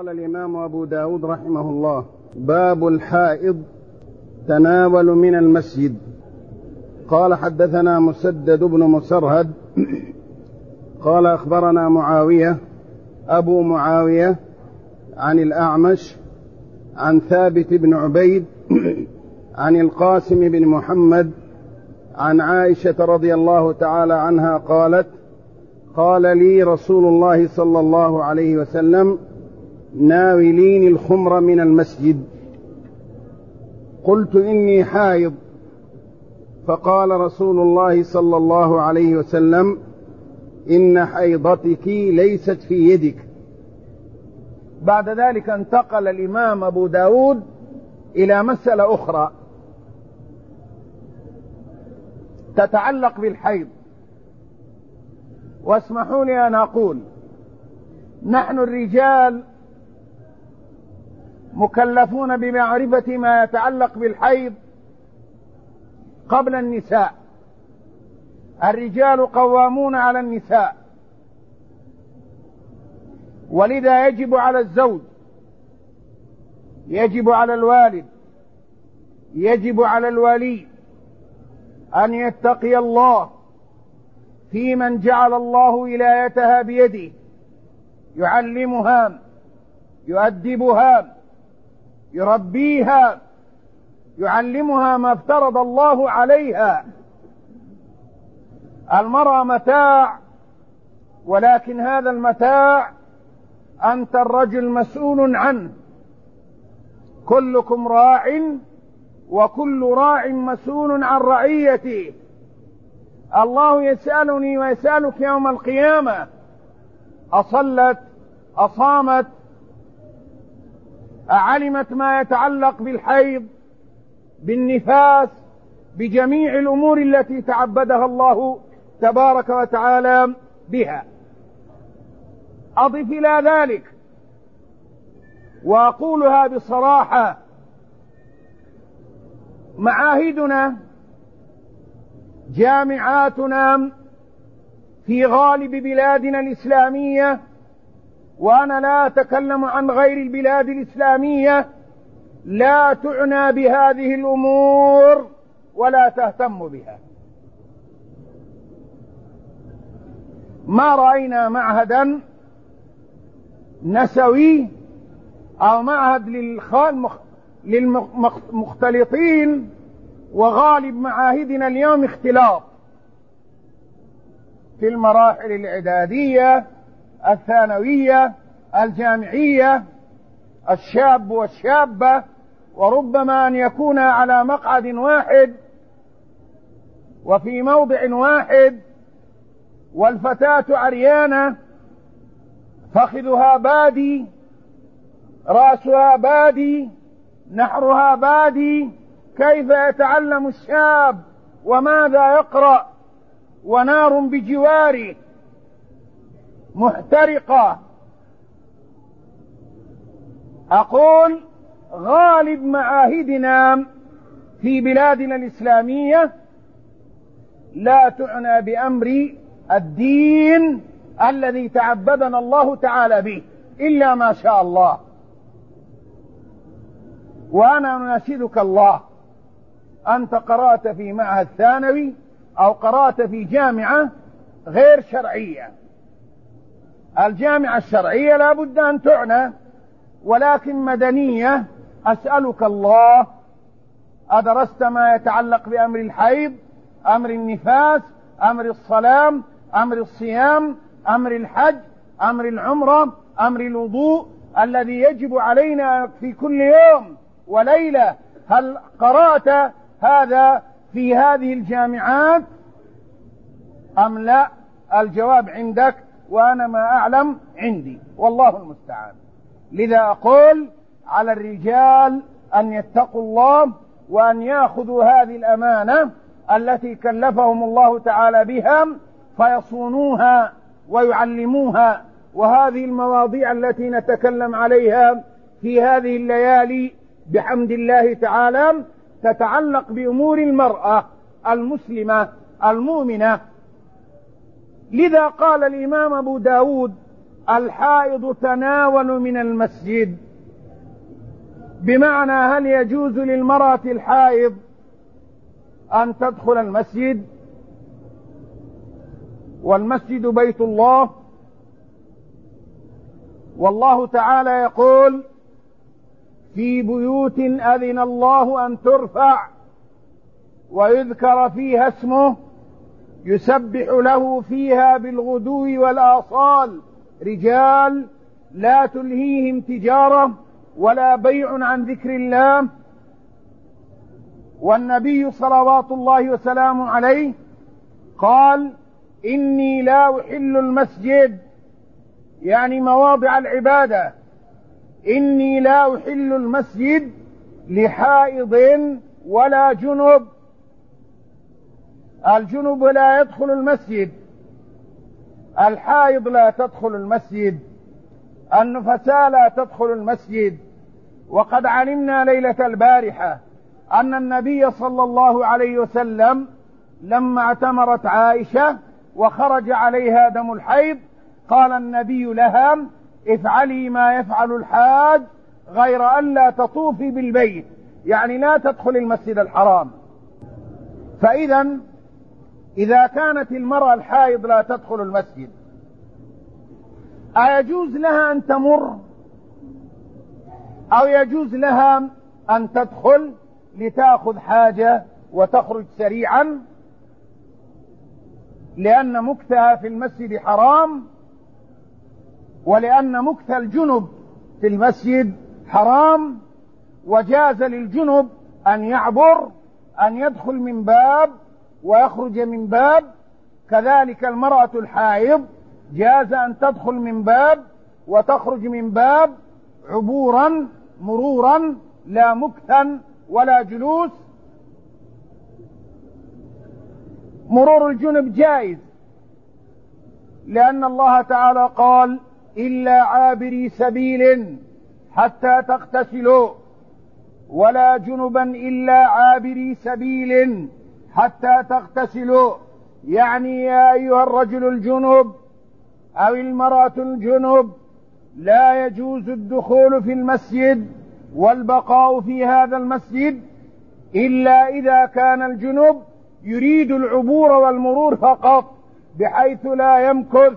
قال الإمام أبو داود رحمه الله: باب الحائض تناول من المسجد. قال: حدثنا مسدد بن مسرهد قال: أخبرنا معاوية أبو معاوية عن الأعمش عن ثابت بن عبيد عن القاسم بن محمد عن عائشة رضي الله تعالى عنها قالت: قال لي رسول الله صلى الله عليه وسلم: ناوليني الخمر من المسجد. قلت: إني حائض. فقال رسول الله صلى الله عليه وسلم: إن حيضتك ليست في يدك. بعد ذلك انتقل الإمام أبو داود إلى مسألة أخرى تتعلق بالحيض. واسمحوا لي أن أقول: نحن الرجال مكلفون بمعرفة ما يتعلق بالحيض قبل النساء. الرجال قوامون على النساء، ولذا يجب على الزوج، يجب على الوالد، يجب على الولي أن يتقي الله في من جعل الله ولايتها بيده، يعلمها، يؤدبها، يربيها، يعلمها ما افترض الله عليها. المرأة متاع، ولكن هذا المتاع أنت الرجل مسؤول عنه. كلكم راع وكل راع مسؤول عن رعيته. الله يسألني ويسألك يوم القيامة: أصلت؟ أصامت؟ أعلمت ما يتعلق بالحيض، بالنفاس، بجميع الأمور التي تعبدها الله تبارك وتعالى بها؟ أضف إلى ذلك وأقولها بصراحة: معاهدنا، جامعاتنا في غالب بلادنا الإسلامية، وأنا لا أتكلم عن غير البلاد الإسلامية، لا تعنى بهذه الأمور ولا تهتم بها. ما رأينا معهدا نسوي أو معهد للمختلطين، وغالب معاهدنا اليوم اختلاط في المراحل الإعدادية، الثانوية، الجامعية، الشاب والشابة، وربما أن يكون على مقعد واحد وفي موضع واحد، والفتاة عريانة، فخذها بادي، رأسها بادي، نحرها بادي. كيف يتعلم الشاب وماذا يقرأ ونار بجواره محترقة؟ أقول: غالب معاهدنا في بلادنا الإسلامية لا تعنى بأمر الدين الذي تعبدنا الله تعالى به إلا ما شاء الله. وأنا أناشدك الله: أنت قرأت في معهد ثانوي أو قرأت في جامعة غير شرعية. الجامعة الشرعية لا بد أن تعنى، ولكن مدنية. أسألك الله: أدرست ما يتعلق بأمر الحيض، أمر النفاس، أمر الصلاة، أمر الصيام، أمر الحج، أمر العمرة، أمر الوضوء الذي يجب علينا في كل يوم وليلة؟ هل قرأت هذا في هذه الجامعات أم لا؟ الجواب عندك، وأنا ما أعلم عندي، والله المستعان. لذا أقول: على الرجال أن يتقوا الله وأن يأخذوا هذه الأمانة التي كلفهم الله تعالى بها فيصونوها ويعلموها. وهذه المواضيع التي نتكلم عليها في هذه الليالي بحمد الله تعالى تتعلق بأمور المرأة المسلمة المؤمنة. لذا قال الإمام أبو داود الحائض تناول من المسجد، بمعنى هل يجوز للمرأة الحائض أن تدخل المسجد؟ والمسجد بيت الله، والله تعالى يقول في بيوت أذن الله أن ترفع ويذكر فيها اسمه يسبح له فيها بالغدو والآصال رجال لا تلهيهم تجارة ولا بيع عن ذكر الله. والنبي صلوات الله وسلامه عليه قال إني لا أحل المسجد، يعني مواضع العبادة، إني لا أحل المسجد لحائض ولا جنب. الجنب لا يدخل المسجد، الحائض لا تدخل المسجد، النفساء لا تدخل المسجد. وقد علمنا ليلة البارحة أن النبي صلى الله عليه وسلم لما اعتمرت عائشة وخرج عليها دم الحيض قال النبي لها افعلي ما يفعل الحاج غير أن لا تطوفي بالبيت، يعني لا تدخل المسجد الحرام. إذا كانت المرأة الحائض لا تدخل المسجد، أيجوز لها أن تمر أو يجوز لها أن تدخل لتأخذ حاجة وتخرج سريعا؟ لأن مكثها في المسجد حرام، ولأن مكث الجنب في المسجد حرام، وجاز للجنب أن يعبر، أن يدخل من باب ويخرج من باب. كذلك المرأة الحائض جاز أن تدخل من باب وتخرج من باب عبورا مرورا، لا مكثا ولا جلوس. مرور الجنب جائز، لأن الله تعالى قال إلا عابري سبيل حتى تغتسلوا، ولا جنبا إلا عابري سبيل حتى تغتسلوا، يعني يا أيها الرجل الجنب أو المرأة الجنب لا يجوز الدخول في المسجد والبقاء في هذا المسجد إلا إذا كان الجنب يريد العبور والمرور فقط بحيث لا يمكث.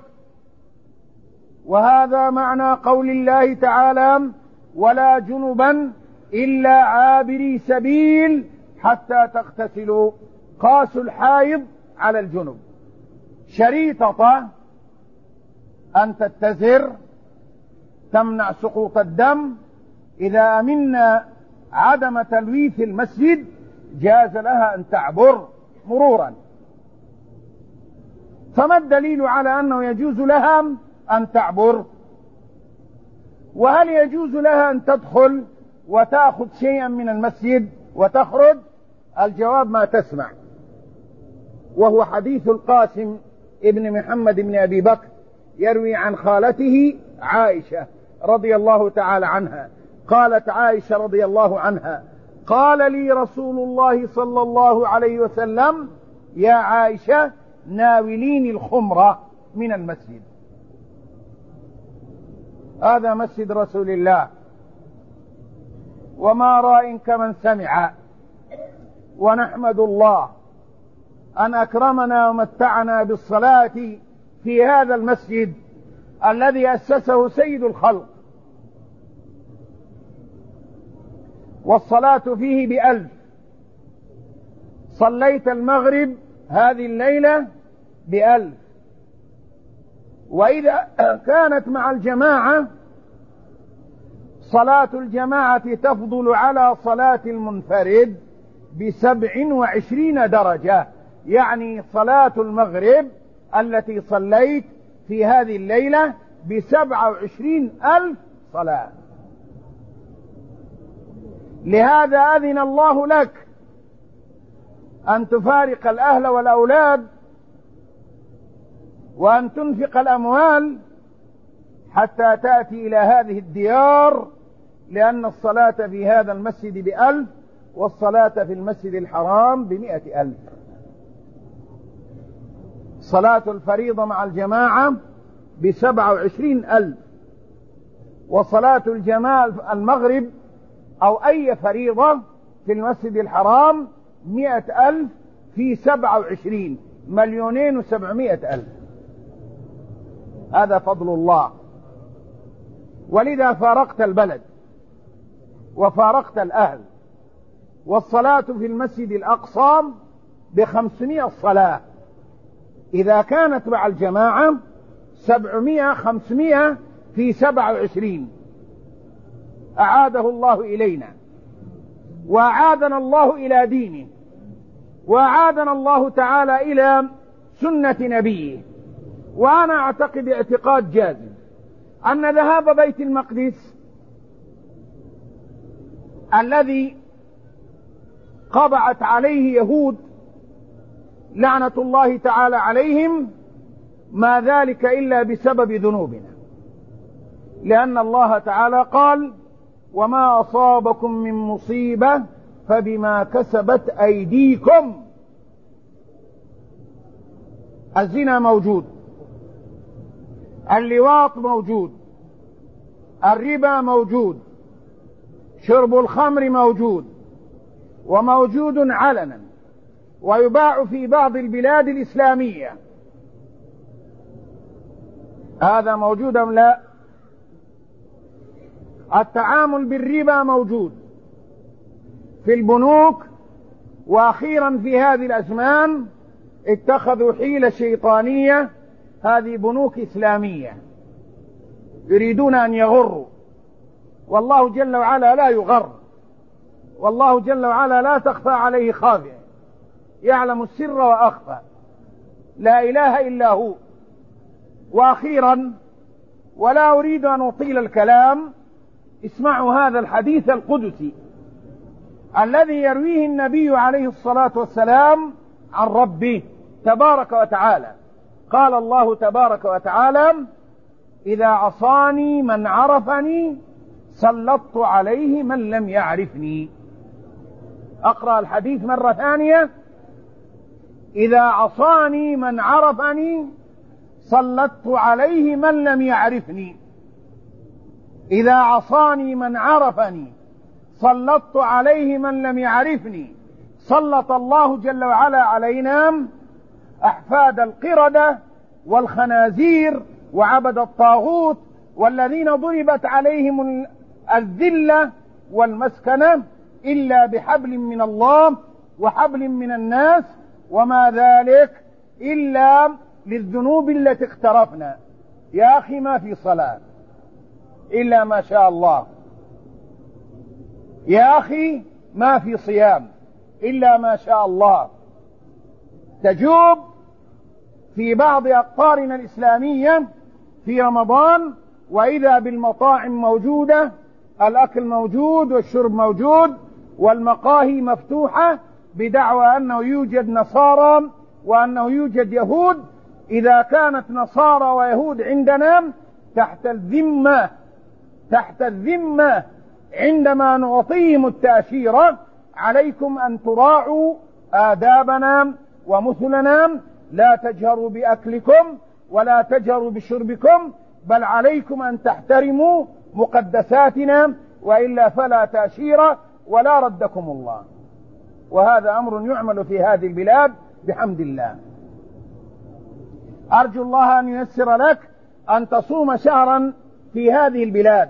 وهذا معنى قول الله تعالى ولا جنبا إلا عابري سبيل حتى تغتسلوا. قاس الحائض على الجنب، شريطة أن تتزر تمنع سقوط الدم. إذا أمنا عدم تلويث المسجد جاز لها أن تعبر مرورا. فما الدليل على أنه يجوز لها أن تعبر؟ وهل يجوز لها أن تدخل وتأخذ شيئا من المسجد وتخرج؟ الجواب ما تسمع، وهو حديث القاسم ابن محمد بن أبي بكر يروي عن خالته عائشة رضي الله تعالى عنها. قالت عائشة رضي الله عنها قال لي رسول الله صلى الله عليه وسلم يا عائشة ناوليني الخمرة من المسجد. هذا مسجد رسول الله، وما راء كمن سمع. ونحمد الله أن أكرمنا ومتعنا بالصلاة في هذا المسجد الذي أسسه سيد الخلق، والصلاة فيه ب1000. صليت المغرب هذه الليلة ب1000، وإذا كانت مع الجماعة صلاة الجماعة تفضل على صلاة المنفرد ب27 درجة. يعني صلاة المغرب التي صليت في هذه الليلة ب27,000 صلاة. لهذا أذن الله لك أن تفارق الأهل والأولاد وأن تنفق الأموال حتى تأتي إلى هذه الديار، لأن الصلاة في هذا المسجد ب1000 والصلاة في المسجد الحرام ب100,000. صلاة الفريضة مع الجماعة ب27,000. وصلاة الجماعة المغرب أو أي فريضة في المسجد الحرام 100,000 في 27 2,700,000. هذا فضل الله. ولذا فارقت البلد وفارقت الأهل. والصلاة في المسجد الأقصى ب500 صلاة إذا كانت مع الجماعة 700 500 في 27. أعاده الله إلينا وأعادنا الله إلى دينه وأعادنا الله تعالى إلى سنة نبيه. وأنا أعتقد اعتقاد جازم أن ذهاب بيت المقدس الذي قبعت عليه يهود لعنة الله تعالى عليهم ما ذلك إلا بسبب ذنوبنا، لأن الله تعالى قال: وما أصابكم من مصيبة فبما كسبت أيديكم. الزنا موجود، اللواط موجود، الربا موجود، شرب الخمر موجود، وموجود علنا ويباع في بعض البلاد الإسلامية. هذا موجود أم لا؟ التعامل بالربا موجود في البنوك. وأخيرا في هذه الأزمان اتخذوا حيلة شيطانية، هذه بنوك إسلامية يريدون أن يغروا، والله جل وعلا لا يغر، والله جل وعلا لا تخفى عليه خافية، يعلم السر وأخفى، لا إله إلا هو. وأخيرا ولا أريد أن أطيل الكلام، اسمعوا هذا الحديث القدسي الذي يرويه النبي عليه الصلاة والسلام عن ربه تبارك وتعالى. قال الله تبارك وتعالى: إذا عصاني من عرفني سلطت عليه من لم يعرفني. أقرأ الحديث مرة ثانية: إذا عصاني من عرفني سلطت عليه من لم يعرفني. إذا عصاني من عرفني سلطت عليه من لم يعرفني. سلط الله جل وعلا علينا أحفاد القردة والخنازير وعبد الطاغوت، والذين ضربت عليهم الذلة والمسكنة إلا بحبل من الله وحبل من الناس، وما ذلك إلا للذنوب التي اقترفنا. يا أخي ما في صلاة إلا ما شاء الله، يا أخي ما في صيام إلا ما شاء الله. تجوب في بعض أقطارنا الإسلامية في رمضان وإذا بالمطاعم موجودة، الأكل موجود والشرب موجود والمقاهي مفتوحة بدعوى أنه يوجد نصارى وأنه يوجد يهود. إذا كانت نصارى ويهود عندنا تحت الذمة عندما نعطيهم التأشيرة، عليكم أن تراعوا آدابنا ومثلنا، لا تجهروا بأكلكم ولا تجهروا بشربكم، بل عليكم أن تحترموا مقدساتنا، وإلا فلا تأشيرة ولا ردكم الله. وهذا أمر يعمل في هذه البلاد بحمد الله. أرجو الله أن ييسر لك أن تصوم شهرا في هذه البلاد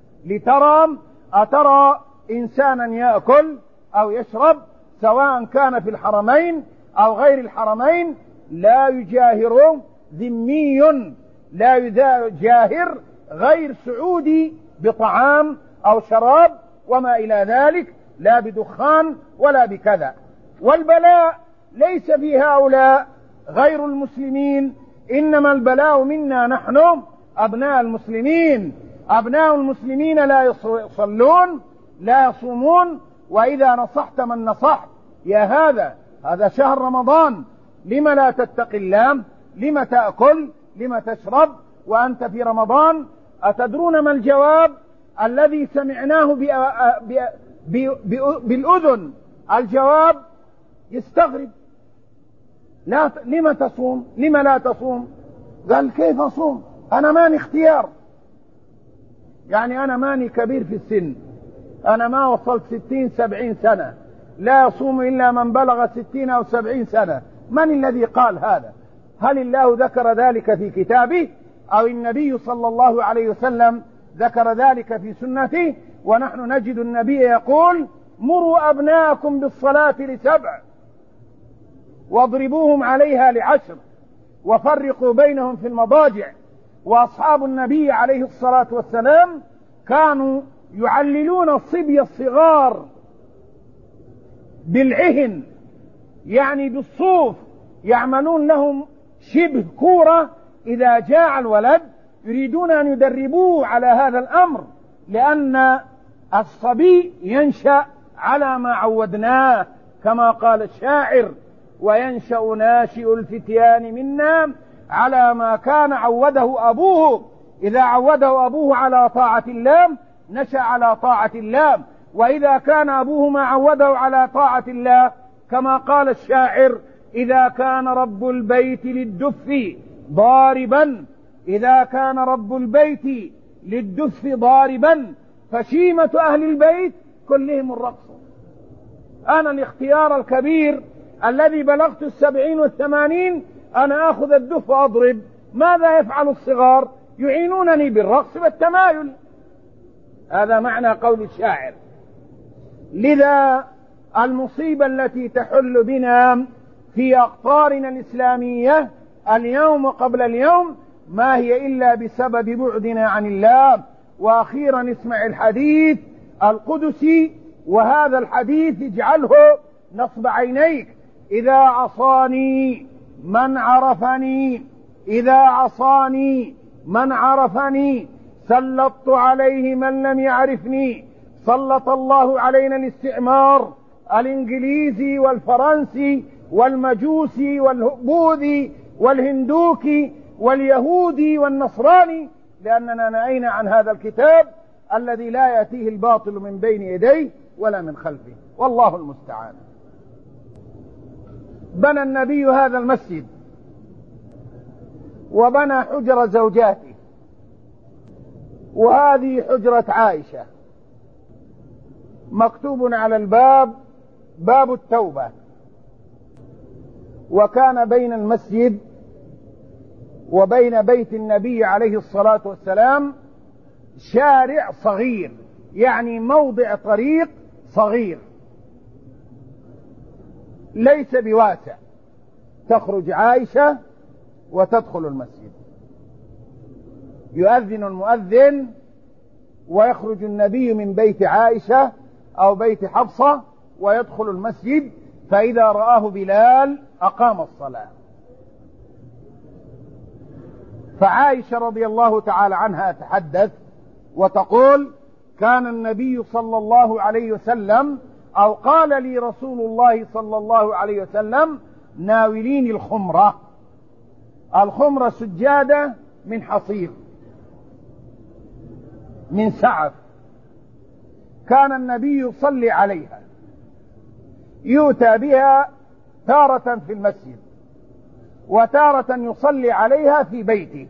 أترى إنسانا يأكل أو يشرب سواء كان في الحرمين أو غير الحرمين لا يجاهر ذمي، لا يجاهر غير سعودي بطعام أو شراب وما إلى ذلك، لا بدخان ولا بكذا. والبلاء ليس في هؤلاء غير المسلمين، إنما البلاء منا نحن أبناء المسلمين. أبناء المسلمين لا يصلون لا يصومون. وإذا نصحت من نصحت: يا هذا شهر رمضان، لم لا تتقي الله؟ لم تأكل؟ لم تشرب وأنت في رمضان؟ أتدرون ما الجواب الذي سمعناه بالأذن؟ الجواب يستغرب: لم تصوم؟ لم لا تصوم؟ قال: كيف أصوم أنا ماني اختيار، يعني أنا ماني كبير في السن، أنا ما وصلت 60-70 سنة، لا يصوم إلا من بلغ 60 أو 70 سنة. من الذي قال هذا؟ هل الله ذكر ذلك في كتابه أو النبي صلى الله عليه وسلم ذكر ذلك في سنته؟ ونحن نجد النبي يقول: مروا أبناءكم بالصلاة ل7 واضربوهم عليها ل10 وفرقوا بينهم في المضاجع. وأصحاب النبي عليه الصلاة والسلام كانوا يعللون الصبي الصغار بالعهن، يعني بالصوف، يعملون لهم شبه كورة. إذا جاء الولد يريدون أن يدربوه على هذا الأمر، لأن الصبي ينشأ على ما عودناه، كما قال الشاعر: وينشأ ناشئ الفتيان منا على ما كان عوده أبوه. إذا عوده أبوه على طاعة الله نشأ على طاعة الله، وإذا كان أبوه ما عوده على طاعة الله، كما قال الشاعر: إذا كان رب البيت للدف ضاربا، إذا كان رب البيت للدف ضاربا فشيمة أهل البيت كلهم الرقص. أنا الاختيار الكبير الذي بلغت 70 و80، أنا أخذ الدف وأضرب. ماذا يفعل الصغار؟ يعينونني بالرقص والتمايل. هذا معنى قول الشاعر. لذا المصيبة التي تحل بنا في أقطارنا الإسلامية اليوم قبل اليوم ما هي إلا بسبب بعدنا عن الله. وأخيرا اسمع الحديث القدسي، وهذا الحديث اجعله نصب عينيك: إذا عصاني من عرفني، إذا عصاني من عرفني سلطت عليه من لم يعرفني. سلط الله علينا الاستعمار الإنجليزي والفرنسي والمجوسي والبوذي والهندوكي واليهودي والنصراني، لأننا نهينا عن هذا الكتاب الذي لا يأتيه الباطل من بين يديه ولا من خلفه، والله المستعان. بنى النبي هذا المسجد وبنى حجر زوجاته، وهذه حجرة عائشة، مكتوب على الباب: باب التوبة. وكان بين المسجد وبين بيت النبي عليه الصلاة والسلام شارع صغير، يعني موضع طريق صغير ليس بواسع، تخرج عائشة وتدخل المسجد، يؤذن المؤذن ويخرج النبي من بيت عائشة أو بيت حفصة ويدخل المسجد، فإذا رآه بلال أقام الصلاة. فعائشة رضي الله تعالى عنها تحدث وتقول: كان النبي صلى الله عليه وسلم، أو قال لي رسول الله صلى الله عليه وسلم: ناوليني الخمرة. الخمرة سجادة من حصير من سعف، كان النبي يصلي عليها، يؤتى بها تارة في المسجد وتارة يصلي عليها في بيته.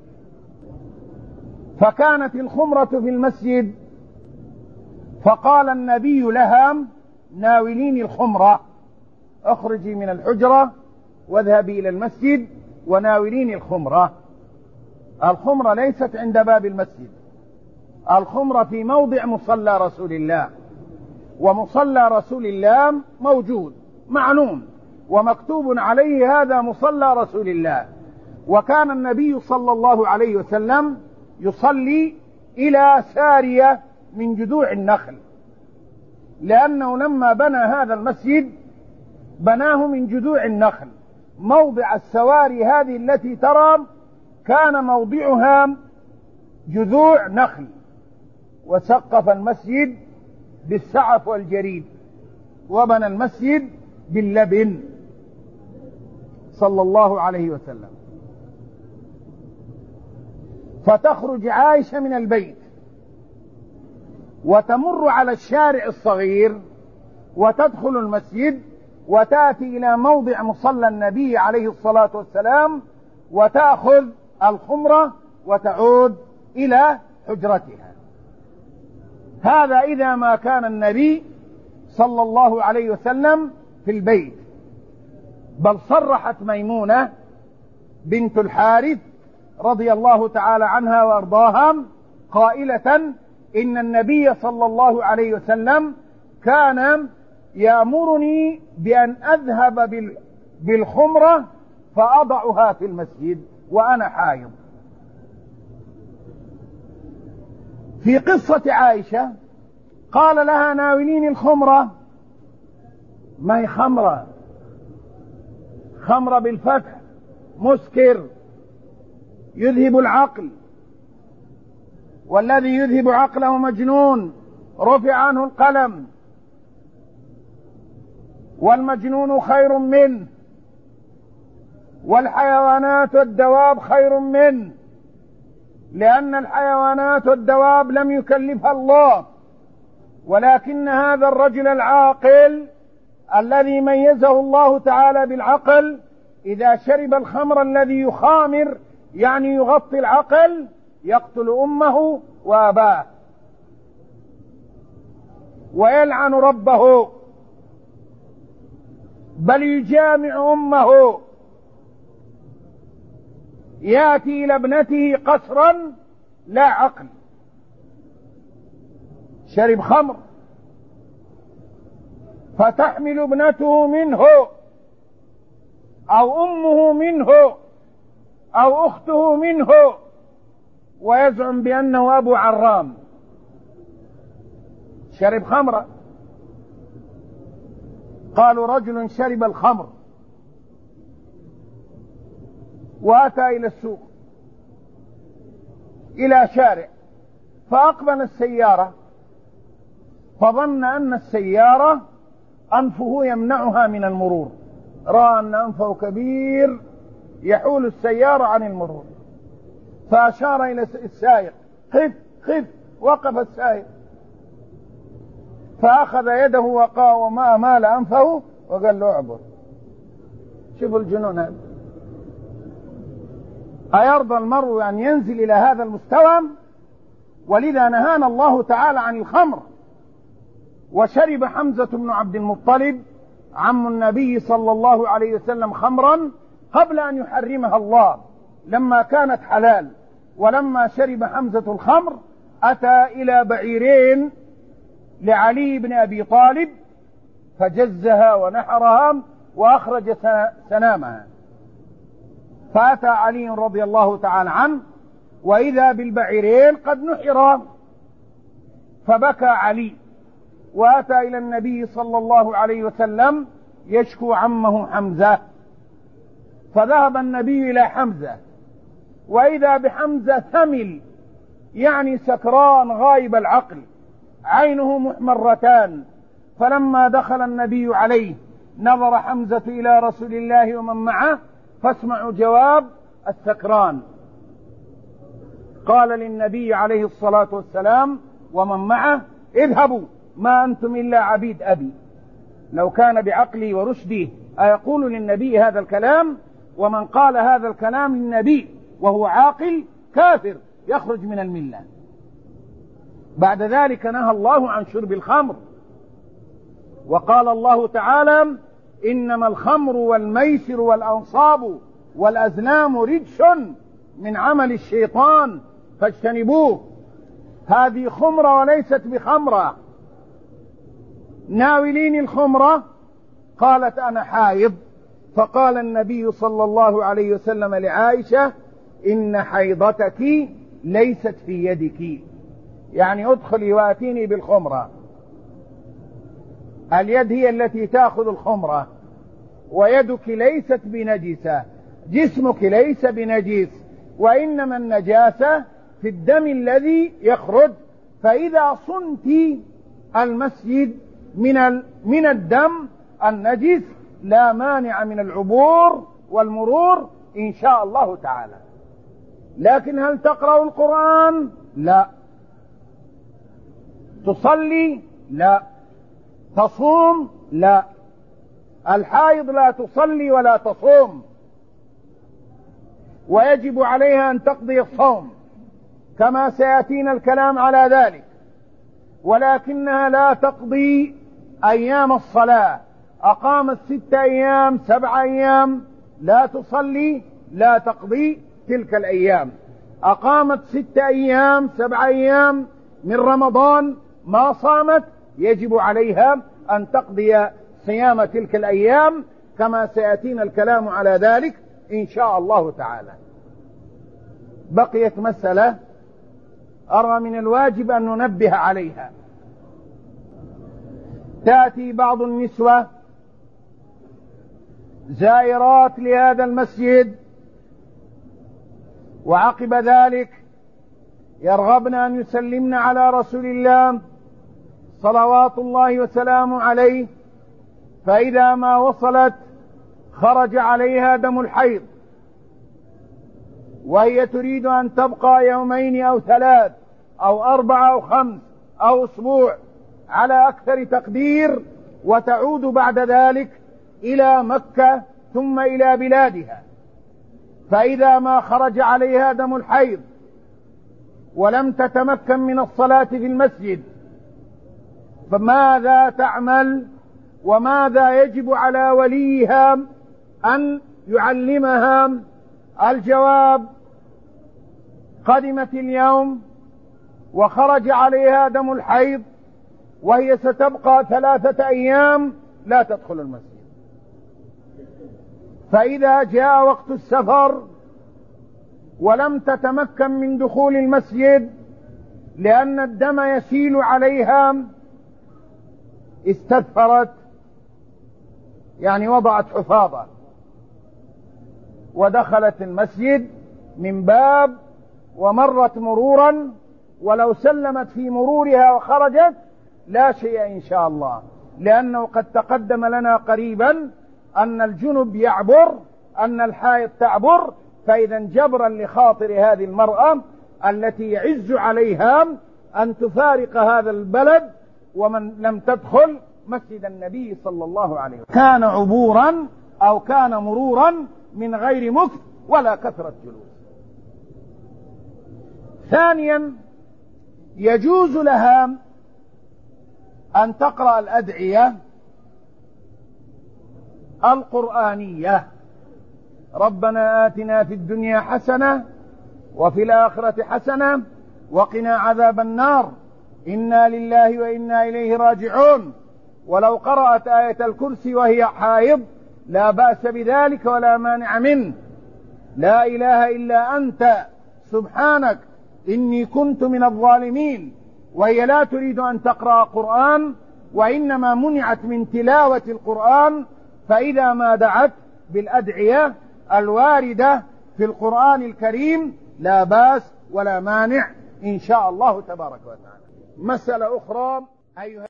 فكانت الخمرة في المسجد، فقال النبي لها: ناوليني الخمرة، اخرجي من الحجرة واذهبي إلى المسجد وناوليني الخمرة. الخمرة ليست عند باب المسجد، الخمرة في موضع مصلى رسول الله، ومصلى رسول الله موجود معلوم ومكتوب عليه: هذا مصلى رسول الله. وكان النبي صلى الله عليه وسلم يصلي إلى سارية من جذوع النخل، لأنه لما بنى هذا المسجد بناه من جذوع النخل. موضع السواري هذه التي ترى كان موضعها جذوع نخل، وسقف المسجد بالسعف والجريد، وبنى المسجد باللبن صلى الله عليه وسلم. فتخرج عائشة من البيت وتمر على الشارع الصغير وتدخل المسجد وتأتي إلى موضع مصلى النبي عليه الصلاة والسلام، وتأخذ الخمرة وتعود إلى حجرتها. هذا إذا ما كان النبي صلى الله عليه وسلم في البيت. بل صرحت ميمونة بنت الحارث رضي الله تعالى عنها وأرضاها قائلة إن النبي صلى الله عليه وسلم كان يأمرني بأن أذهب بالخمرة فأضعها في المسجد وأنا حائض. في قصة عائشة قال لها ناوليني الخمرة، ما هي خمرة، خمرة بالفتح، مسكر يذهب العقل، والذي يذهب عقله مجنون رفع عنه القلم، والمجنون خير منه، والحيوانات والدواب خير منه، لأن الحيوانات والدواب لم يكلفها الله، ولكن هذا الرجل العاقل الذي ميزه الله تعالى بالعقل إذا شرب الخمر الذي يخامر يعني يغطي العقل يقتل أمه وأباه ويلعن ربه، بل يجامع أمه، يأتي إلى ابنته قسرا لا عقل، شرب خمر فتحمل ابنته منه أو أمه منه أو أخته منه ويزعم بأنه أبو عرام، شرب خمرا. قالوا رجل شرب الخمر وأتى إلى السوق إلى شارع فأقبل السيارة فظن أن السيارة أنفه يمنعها من المرور، رأى أن أنفه كبير يحول السيارة عن المرور فأشار إلى السائق خف خف، وقف السائق فأخذ يده وما مال أنفه وقال له اعبر. شوفوا الجنون هذا، أيرضى المرء أن ينزل إلى هذا المستوى؟ ولذا نهانا الله تعالى عن الخمر. وشرب حمزة بن عبد المطلب عم النبي صلى الله عليه وسلم خمرا قبل أن يحرمها الله لما كانت حلال، ولما شرب حمزة الخمر أتى إلى بعيرين لعلي بن أبي طالب فجزها ونحرها وأخرج سنامها، فأتى علي رضي الله تعالى عنه وإذا بالبعيرين قد نحرا، فبكى علي وأتى إلى النبي صلى الله عليه وسلم يشكو عمه حمزة، فذهب النبي إلى حمزة وإذا بحمزة ثمل يعني سكران غايب العقل، عينه محمرتان، فلما دخل النبي عليه نظر حمزة إلى رسول الله ومن معه فاسمعوا جواب السكران. قال للنبي عليه الصلاة والسلام ومن معه اذهبوا ما أنتم إلا عبيد أبي. لو كان بعقلي ورشدي أيقول للنبي هذا الكلام؟ ومن قال هذا الكلام للنبي وهو عاقل كافر يخرج من الملة. بعد ذلك نهى الله عن شرب الخمر، وقال الله تعالى إنما الخمر والميسر والأنصاب والأزلام رجس من عمل الشيطان فاجتنبوه. هذه خمرة وليست بخمرة. ناوليني الخمرة، قالت أنا حائض، فقال النبي صلى الله عليه وسلم لعائشة إن حيضتك ليست في يدك، يعني ادخلي واتيني بالخمرة. اليد هي التي تأخذ الخمرة، ويدك ليست بنجسة، جسمك ليس بنجس، وإنما النجاسة في الدم الذي يخرج. فإذا صنت المسجد من الدم النجس لا مانع من العبور والمرور إن شاء الله تعالى. لكن هل تقرأ القرآن؟ لا. تصلي؟ لا. تصوم؟ لا. الحائض لا تصلي ولا تصوم. ويجب عليها أن تقضي الصوم كما سيأتينا الكلام على ذلك، ولكنها لا تقضي أيام الصلاة. أقامت 6 أيام 7 أيام لا تصلي، لا تقضي تلك الأيام. أقامت 6 أيام 7 أيام من رمضان ما صامت، يجب عليها أن تقضي صيام تلك الأيام كما سيأتينا الكلام على ذلك إن شاء الله تعالى. بقيت مسألة أرى من الواجب أن ننبه عليها. تأتي بعض النسوة زائرات لهذا المسجد، وعقب ذلك يرغبن أن يسلمن على رسول الله صلوات الله وسلامه عليه، فإذا ما وصلت خرج عليها دم الحيض، وهي تريد أن تبقى 2 أو 3 أو 4 أو 5 أو أسبوع على أكثر تقدير، وتعود بعد ذلك إلى مكة ثم إلى بلادها. فإذا ما خرج عليها دم الحيض ولم تتمكن من الصلاة في المسجد، فماذا تعمل وماذا يجب على وليها أن يعلمها؟ الجواب: قدمت اليوم وخرج عليها دم الحيض وهي ستبقى 3 أيام لا تدخل المسجد. فإذا جاء وقت السفر ولم تتمكن من دخول المسجد لأن الدم يسيل عليها، استدفرت، يعني وضعت حفاظة ودخلت المسجد من باب ومرت مرورا، ولو سلمت في مرورها وخرجت لا شيء إن شاء الله، لأنه قد تقدم لنا قريبا أن الجنب يعبر، أن الحائض تعبر. فإذا جبرا لخاطر هذه المرأة التي يعز عليها أن تفارق هذا البلد ومن لم تدخل مسجد النبي صلى الله عليه وسلم، كان عبورا أو كان مرورا من غير مكث ولا كثرة جلوس. ثانيا، يجوز لها أن تقرأ الأدعية القرآنية: ربنا آتنا في الدنيا حسنة وفي الآخرة حسنة وقنا عذاب النار، إنا لله وإنا إليه راجعون. ولو قرأت آية الكرسي وهي حائض لا بأس بذلك ولا مانع منه. لا إله إلا أنت سبحانك إني كنت من الظالمين، وهي لا تريد أن تقرأ قرآن وإنما منعت من تلاوة القرآن. فإذا ما دعت بالأدعية الواردة في القرآن الكريم لا بأس ولا مانع إن شاء الله تبارك وتعالى. مسألة أخرى أيها